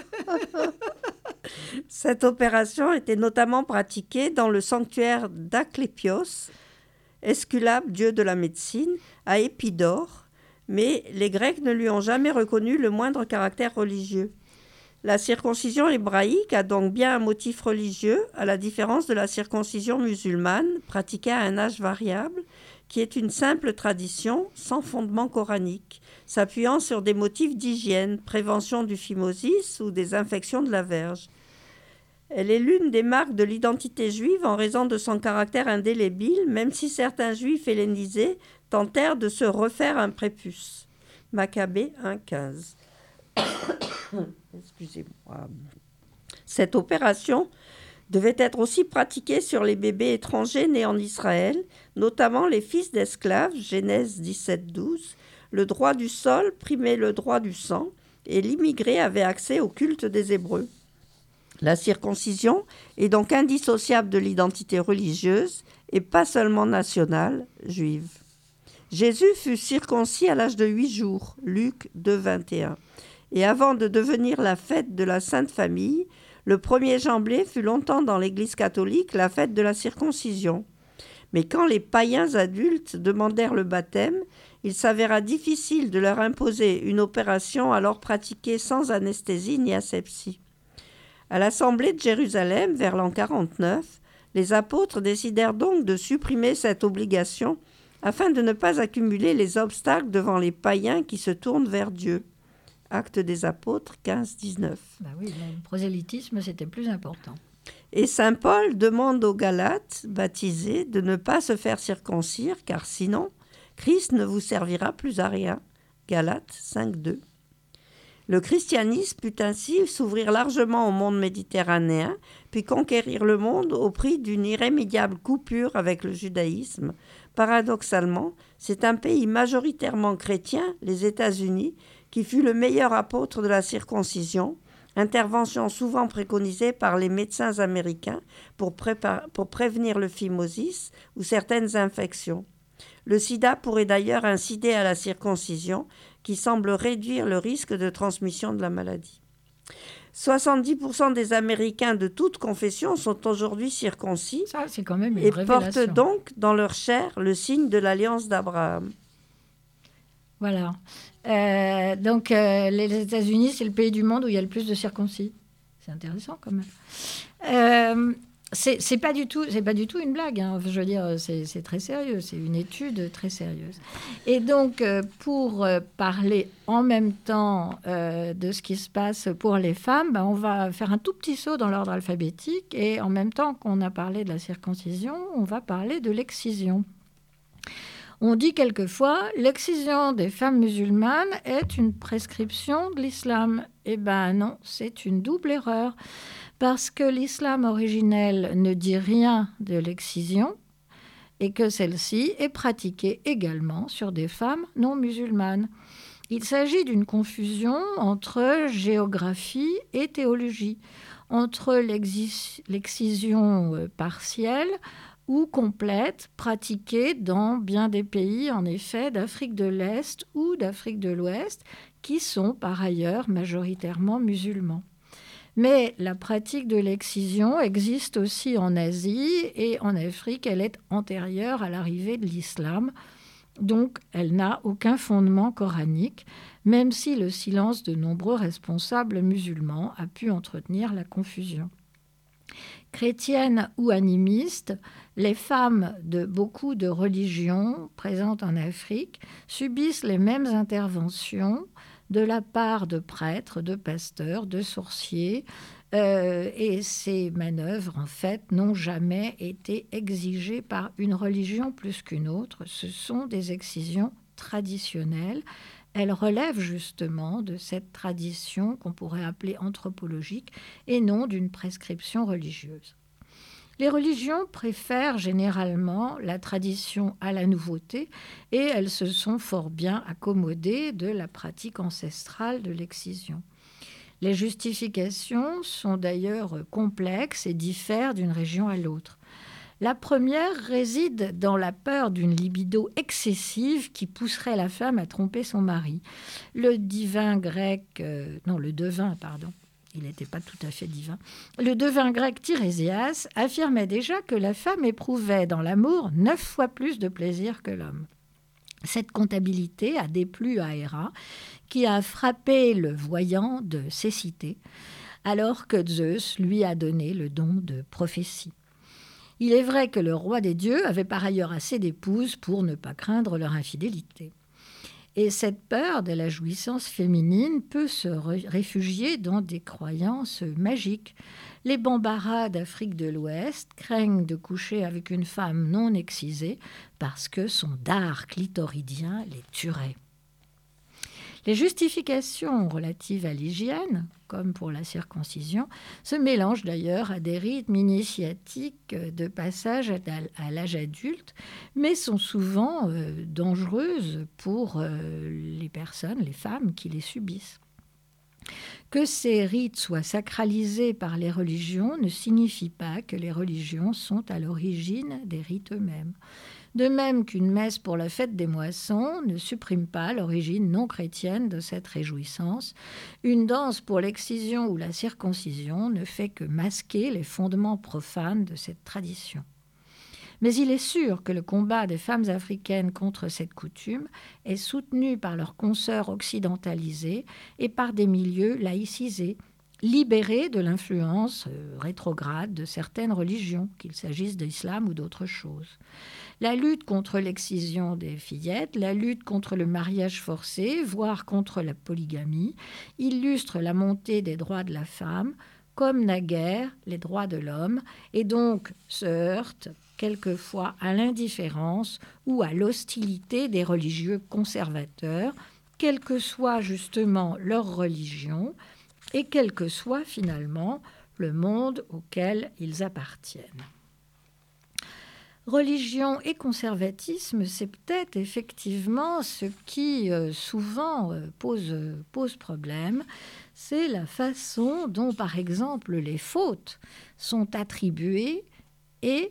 Cette opération était notamment pratiquée dans le sanctuaire d'Asclépios, Esculape, dieu de la médecine, à Épidore, mais les Grecs ne lui ont jamais reconnu le moindre caractère religieux. La circoncision hébraïque a donc bien un motif religieux, à la différence de la circoncision musulmane, pratiquée à un âge variable, qui est une simple tradition sans fondement coranique, s'appuyant sur des motifs d'hygiène, prévention du phimosis ou des infections de la verge. Elle est l'une des marques de l'identité juive en raison de son caractère indélébile, même si certains juifs hellénisés tentèrent de se refaire un prépuce. Maccabée un quinze. Excusez-moi. Cette opération devait être aussi pratiquée sur les bébés étrangers nés en Israël, notamment les fils d'esclaves, Genèse dix-sept douze. Le droit du sol primait le droit du sang et l'immigré avait accès au culte des Hébreux. La circoncision est donc indissociable de l'identité religieuse et pas seulement nationale, juive. Jésus fut circoncis à l'âge de huit jours, Luc deux vingt et un. Et avant de devenir la fête de la Sainte Famille, le premier jamblé fut longtemps dans l'Église catholique la fête de la circoncision. Mais quand les païens adultes demandèrent le baptême, il s'avéra difficile de leur imposer une opération alors pratiquée sans anesthésie ni asepsie. À l'Assemblée de Jérusalem, vers l'an quarante-neuf, les apôtres décidèrent donc de supprimer cette obligation afin de ne pas accumuler les obstacles devant les païens qui se tournent vers Dieu. Actes des apôtres quinze dix-neuf. Bah oui, le prosélytisme, c'était plus important. Et saint Paul demande aux Galates baptisés de ne pas se faire circoncire, car sinon, Christ ne vous servira plus à rien. Galates cinq deux. Le christianisme put ainsi s'ouvrir largement au monde méditerranéen, puis conquérir le monde au prix d'une irrémédiable coupure avec le judaïsme. Paradoxalement, c'est un pays majoritairement chrétien, les États-Unis, qui fut le meilleur apôtre de la circoncision, intervention souvent préconisée par les médecins américains pour, prépa- pour prévenir le phimosis ou certaines infections. Le sida pourrait d'ailleurs inciter à la circoncision, qui semble réduire le risque de transmission de la maladie. soixante-dix pour cent des Américains de toute confession sont aujourd'hui circoncis. Ça, c'est quand même une et révélation. portent donc dans leur chair le signe de l'alliance d'Abraham. Voilà. Euh, donc, euh, les États-Unis, c'est le pays du monde où il y a le plus de circoncis. C'est intéressant, quand même. Euh, c'est, c'est pas du tout, c'est pas du tout une blague. Hein. Je veux dire, c'est, c'est très sérieux. C'est une étude très sérieuse. Et donc, euh, pour euh, parler en même temps euh, de ce qui se passe pour les femmes, ben, on va faire un tout petit saut dans l'ordre alphabétique. Et en même temps qu'on a parlé de la circoncision, on va parler de l'excision. On dit quelquefois l'excision des femmes musulmanes est une prescription de l'islam. Eh bien non, c'est une double erreur. Parce que l'islam originel ne dit rien de l'excision et que celle-ci est pratiquée également sur des femmes non musulmanes. Il s'agit d'une confusion entre géographie et théologie, entre l'exis- l'excision partielle ou complète pratiquée dans bien des pays, en effet, d'Afrique de l'Est ou d'Afrique de l'Ouest, qui sont par ailleurs majoritairement musulmans. Mais la pratique de l'excision existe aussi en Asie et en Afrique. Elle est antérieure à l'arrivée de l'islam, donc elle n'a aucun fondement coranique, même si le silence de nombreux responsables musulmans a pu entretenir la confusion. Chrétiennes ou animistes, les femmes de beaucoup de religions présentes en Afrique subissent les mêmes interventions de la part de prêtres, de pasteurs, de sorciers, euh, et ces manœuvres, en fait, n'ont jamais été exigées par une religion plus qu'une autre. Ce sont des excisions traditionnelles. Elles relèvent justement de cette tradition qu'on pourrait appeler anthropologique et non d'une prescription religieuse. Les religions préfèrent généralement la tradition à la nouveauté et elles se sont fort bien accommodées de la pratique ancestrale de l'excision. Les justifications sont d'ailleurs complexes et diffèrent d'une région à l'autre. La première réside dans la peur d'une libido excessive qui pousserait la femme à tromper son mari. Le divin grec, euh, non, le devin, pardon, il n'était pas tout à fait divin. Le devin grec Tirésias affirmait déjà que la femme éprouvait dans l'amour neuf fois plus de plaisir que l'homme. Cette comptabilité a déplu à Héra, qui a frappé le voyant de cécité, alors que Zeus lui a donné le don de prophétie. Il est vrai que le roi des dieux avait par ailleurs assez d'épouses pour ne pas craindre leur infidélité. Et cette peur de la jouissance féminine peut se réfugier dans des croyances magiques. Les Bambara d'Afrique de l'Ouest craignent de coucher avec une femme non excisée parce que son dard clitoridien les tuerait. Les justifications relatives à l'hygiène, comme pour la circoncision, se mélangent d'ailleurs à des rythmes initiatiques de passage à l'âge adulte, mais sont souvent euh, dangereuses pour euh, les personnes, les femmes qui les subissent. Que ces rites soient sacralisés par les religions ne signifie pas que les religions sont à l'origine des rites eux-mêmes. De même qu'une messe pour la fête des moissons ne supprime pas l'origine non chrétienne de cette réjouissance, une danse pour l'excision ou la circoncision ne fait que masquer les fondements profanes de cette tradition. Mais il est sûr que le combat des femmes africaines contre cette coutume est soutenu par leurs consoeurs occidentalisées et par des milieux laïcisés, libérés de l'influence rétrograde de certaines religions, qu'il s'agisse d'islam ou d'autre chose. La lutte contre l'excision des fillettes, la lutte contre le mariage forcé, voire contre la polygamie, illustre la montée des droits de la femme, comme naguère les droits de l'homme, et donc se heurte quelquefois à l'indifférence ou à l'hostilité des religieux conservateurs quelle que soit justement leur religion et quel que soit finalement le monde auquel ils appartiennent. Religion et conservatisme, c'est peut-être effectivement ce qui euh, souvent euh, pose, euh, pose problème. C'est la façon dont, par exemple, les fautes sont attribuées et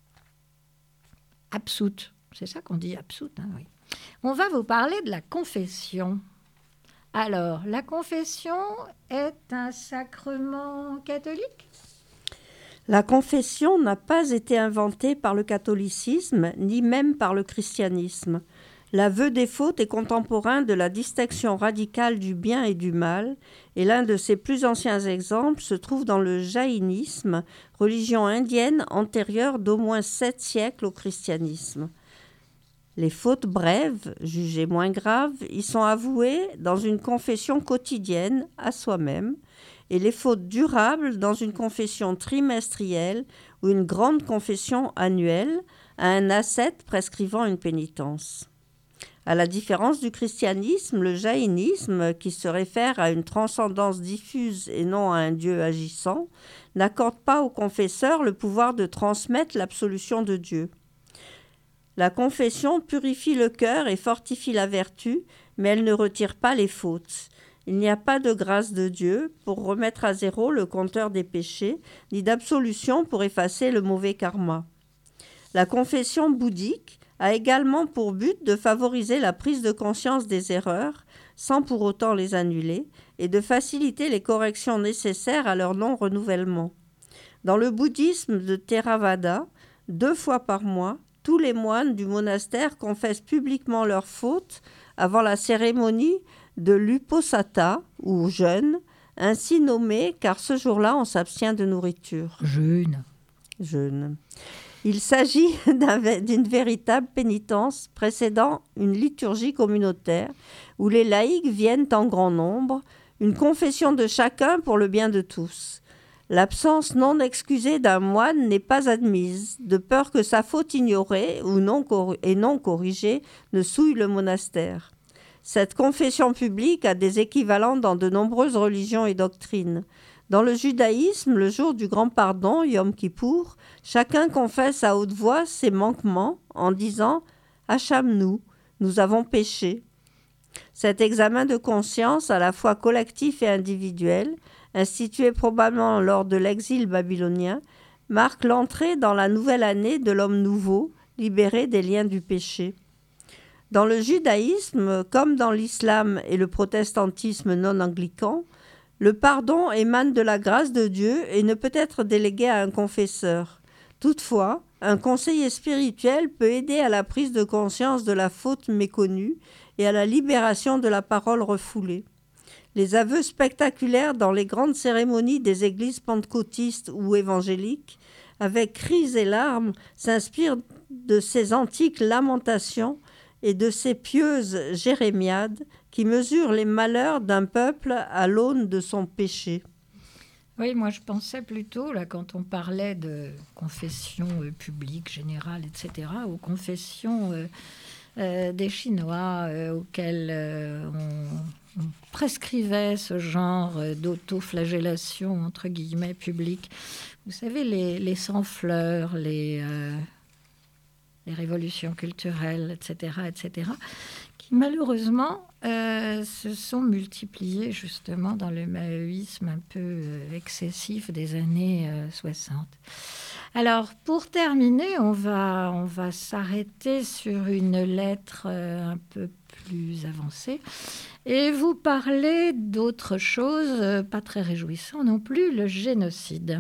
absoutes. C'est ça qu'on dit absoutes, hein, oui. On va vous parler de la confession. Alors, la confession est un sacrement catholique ? La confession n'a pas été inventée par le catholicisme, ni même par le christianisme. L'aveu des fautes est contemporain de la distinction radicale du bien et du mal, et l'un de ses plus anciens exemples se trouve dans le jaïnisme, religion indienne antérieure d'au moins sept siècles au christianisme. Les fautes brèves, jugées moins graves, y sont avouées dans une confession quotidienne à soi-même, et les fautes durables dans une confession trimestrielle ou une grande confession annuelle à un ascète prescrivant une pénitence. À la différence du christianisme, le jaïnisme, qui se réfère à une transcendance diffuse et non à un Dieu agissant, n'accorde pas au confesseur le pouvoir de transmettre l'absolution de Dieu. La confession purifie le cœur et fortifie la vertu, mais elle ne retire pas les fautes. Il n'y a pas de grâce de Dieu pour remettre à zéro le compteur des péchés, ni d'absolution pour effacer le mauvais karma. La confession bouddhique a également pour but de favoriser la prise de conscience des erreurs, sans pour autant les annuler, et de faciliter les corrections nécessaires à leur non-renouvellement. Dans le bouddhisme de Theravada, deux fois par mois, tous les moines du monastère confessent publiquement leurs fautes avant la cérémonie de l'uposatha, ou jeûne, ainsi nommé car ce jour-là on s'abstient de nourriture. Jeûne. Jeûne. Il s'agit d'un, d'une véritable pénitence précédant une liturgie communautaire où les laïcs viennent en grand nombre, une confession de chacun pour le bien de tous. L'absence non excusée d'un moine n'est pas admise, de peur que sa faute ignorée ou non cor- et non corrigée ne souille le monastère. Cette confession publique a des équivalents dans de nombreuses religions et doctrines. Dans le judaïsme, le jour du grand pardon, Yom Kippour, chacun confesse à haute voix ses manquements en disant « Hacham-nous, nous avons péché ». Cet examen de conscience, à la fois collectif et individuel, institué probablement lors de l'exil babylonien, marque l'entrée dans la nouvelle année de l'homme nouveau, libéré des liens du péché. Dans le judaïsme, comme dans l'islam et le protestantisme non anglican, le pardon émane de la grâce de Dieu et ne peut être délégué à un confesseur. Toutefois, un conseiller spirituel peut aider à la prise de conscience de la faute méconnue et à la libération de la parole refoulée. Les aveux spectaculaires dans les grandes cérémonies des églises pentecôtistes ou évangéliques, avec cris et larmes, s'inspirent de ces antiques lamentations et de ces pieuses jérémiades qui mesurent les malheurs d'un peuple à l'aune de son péché. Oui, moi je pensais plutôt, là, quand on parlait de confession euh, publique, générale, et cetera, aux confessions euh, euh, des Chinois euh, auxquelles euh, on, on prescrivait ce genre euh, d'autoflagellation, entre guillemets, publique. Vous savez, les, les sans-fleurs, les... Euh, les révolutions culturelles, et cetera, et cetera, qui malheureusement euh, se sont multipliées justement dans le maoïsme un peu euh, excessif des années euh, soixante. Alors, pour terminer, on va, on va s'arrêter sur une lettre euh, un peu plus avancée et vous parler d'autre chose, euh, pas très réjouissant non plus, le génocide.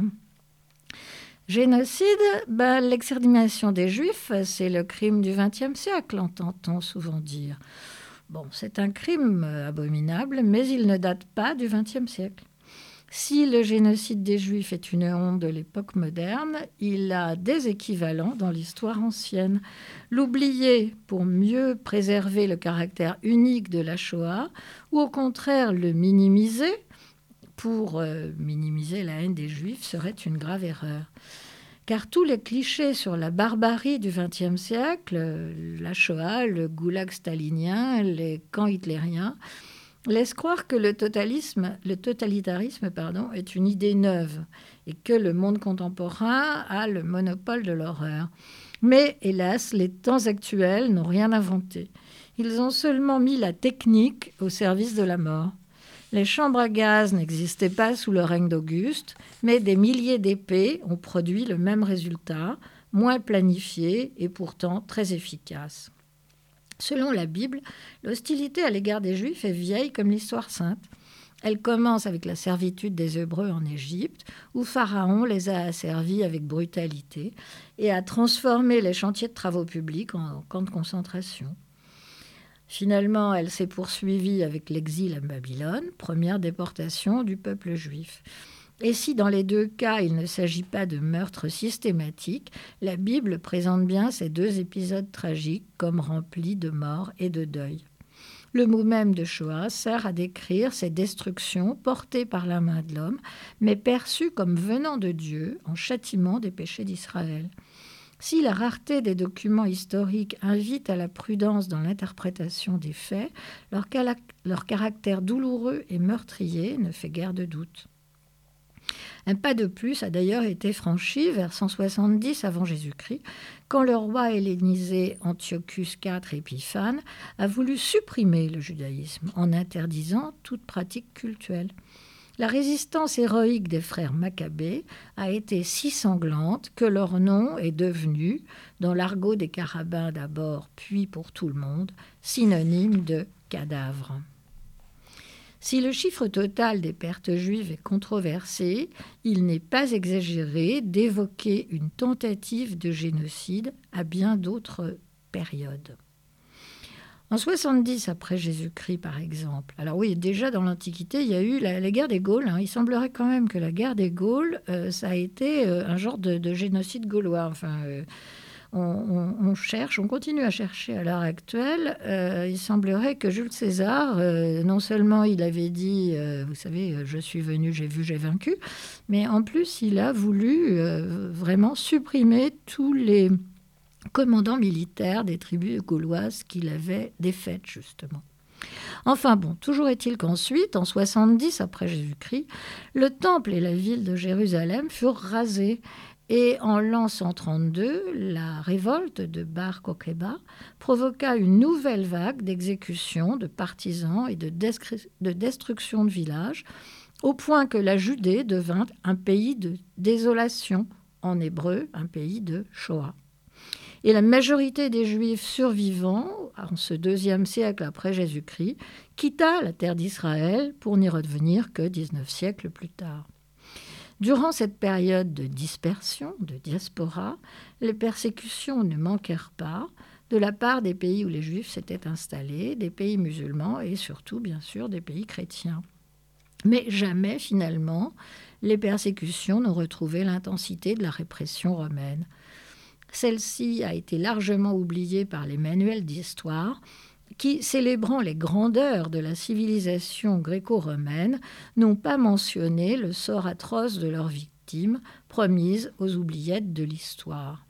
Génocide, ben, l'extermination des Juifs, c'est le crime du vingtième siècle, entend-on souvent dire. Bon, c'est un crime abominable, mais il ne date pas du vingtième siècle. Si le génocide des Juifs est une honte de l'époque moderne, il a des équivalents dans l'histoire ancienne. L'oublier pour mieux préserver le caractère unique de la Shoah, ou au contraire le minimiser pour euh, minimiser la haine des Juifs serait une grave erreur. car tous les clichés sur la barbarie du vingtième siècle, la Shoah, le goulag stalinien, les camps hitlériens, laissent croire que le, totalisme, le totalitarisme pardon, est une idée neuve et que le monde contemporain a le monopole de l'horreur. Mais hélas, les temps actuels n'ont rien inventé. Ils ont seulement mis la technique au service de la mort. Les chambres à gaz n'existaient pas sous le règne d'Auguste, mais des milliers d'épées ont produit le même résultat, moins planifié et pourtant très efficace. Selon la Bible, l'hostilité à l'égard des Juifs est vieille comme l'histoire sainte. Elle commence avec la servitude des Hébreux en Égypte, où Pharaon les a asservis avec brutalité et a transformé les chantiers de travaux publics en camps de concentration. Finalement, elle s'est poursuivie avec l'exil à Babylone, première déportation du peuple juif. Et si dans les deux cas, il ne s'agit pas de meurtres systématiques, la Bible présente bien ces deux épisodes tragiques comme remplis de mort et de deuil. Le mot même de Shoah sert à décrire ces destructions portées par la main de l'homme, mais perçues comme venant de Dieu en châtiment des péchés d'Israël. Si la rareté des documents historiques invite à la prudence dans l'interprétation des faits, leur, cala- leur caractère douloureux et meurtrier ne fait guère de doute. Un pas de plus a d'ailleurs été franchi vers cent soixante-dix avant Jésus-Christ, quand le roi hellénisé Antiochus quatre Épiphane a voulu supprimer le judaïsme en interdisant toute pratique cultuelle. La résistance héroïque des frères Maccabées a été si sanglante que leur nom est devenu, dans l'argot des carabins d'abord, puis pour tout le monde, synonyme de cadavre. Si le chiffre total des pertes juives est controversé, il n'est pas exagéré d'évoquer une tentative de génocide à bien d'autres périodes. En soixante-dix après Jésus-Christ, par exemple, alors oui, déjà dans l'Antiquité, il y a eu la, la guerre des Gaules. Hein. Il semblerait quand même que la guerre des Gaules, euh, ça a été euh, un genre de, de génocide gaulois. Enfin, euh, on, on, on cherche, on continue à chercher à l'heure actuelle. Euh, il semblerait que Jules César, euh, non seulement il avait dit, euh, vous savez, je suis venu, j'ai vu, j'ai vaincu, mais en plus, il a voulu euh, vraiment supprimer tous les commandant militaire des tribus gauloises qu'il avait défaites, justement. Enfin bon, toujours est-il qu'ensuite, en soixante-dix après Jésus-Christ, le temple et la ville de Jérusalem furent rasés. Et en l'an cent trente-deux, la révolte de Bar Kokheba provoqua une nouvelle vague d'exécutions, de partisans et de, descri- de destruction de villages, au point que la Judée devint un pays de désolation, en hébreu, un pays de Shoah. Et la majorité des Juifs survivants, en ce deuxième siècle après Jésus-Christ, quitta la terre d'Israël pour n'y revenir que dix-neuf siècles plus tard. Durant cette période de dispersion, de diaspora, les persécutions ne manquèrent pas de la part des pays où les Juifs s'étaient installés, des pays musulmans et surtout, bien sûr, des pays chrétiens. Mais jamais, finalement, les persécutions n'ont retrouvé l'intensité de la répression romaine. Celle-ci a été largement oubliée par les manuels d'histoire qui, célébrant les grandeurs de la civilisation gréco-romaine, n'ont pas mentionné le sort atroce de leurs victimes, promises aux oubliettes de l'histoire.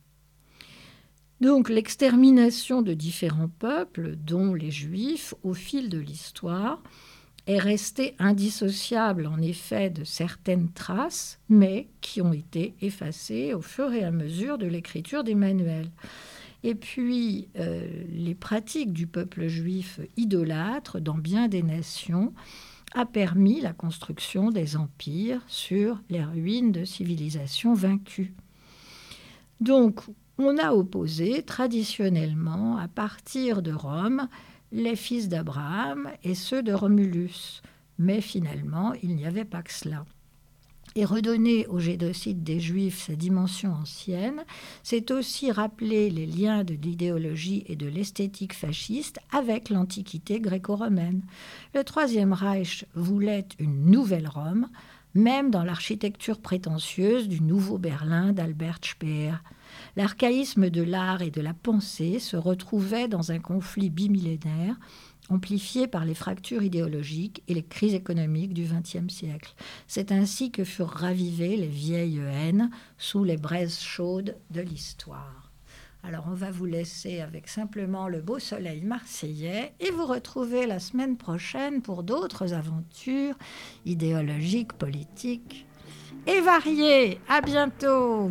Donc l'extermination de différents peuples, dont les Juifs, au fil de l'histoire, est restée indissociable en effet de certaines traces, mais qui ont été effacées au fur et à mesure de l'écriture des manuels. Et puis, euh, les pratiques du peuple juif idolâtre dans bien des nations a permis la construction des empires sur les ruines de civilisations vaincues. Donc, on a opposé traditionnellement, à partir de Rome, les fils d'Abraham et ceux de Romulus. Mais finalement, il n'y avait pas que cela. Et redonner au génocide des Juifs sa dimension ancienne, c'est aussi rappeler les liens de l'idéologie et de l'esthétique fasciste avec l'Antiquité gréco-romaine. Le Troisième Reich voulait une nouvelle Rome, même dans l'architecture prétentieuse du nouveau Berlin d'Albert Speer. L'archaïsme de l'art et de la pensée se retrouvait dans un conflit bimillénaire amplifiée par les fractures idéologiques et les crises économiques du vingtième siècle. C'est ainsi que furent ravivées les vieilles haines sous les braises chaudes de l'histoire. Alors on va vous laisser avec simplement le beau soleil marseillais et vous retrouver la semaine prochaine pour d'autres aventures idéologiques, politiques et variées. À bientôt.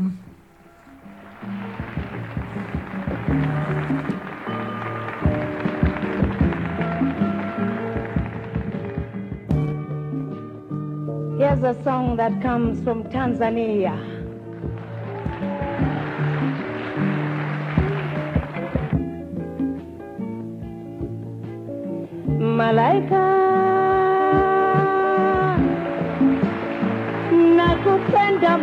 Here's a song that comes from Tanzania. Malaika, nakupenda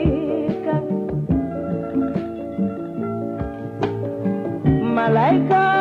malaika, malaika.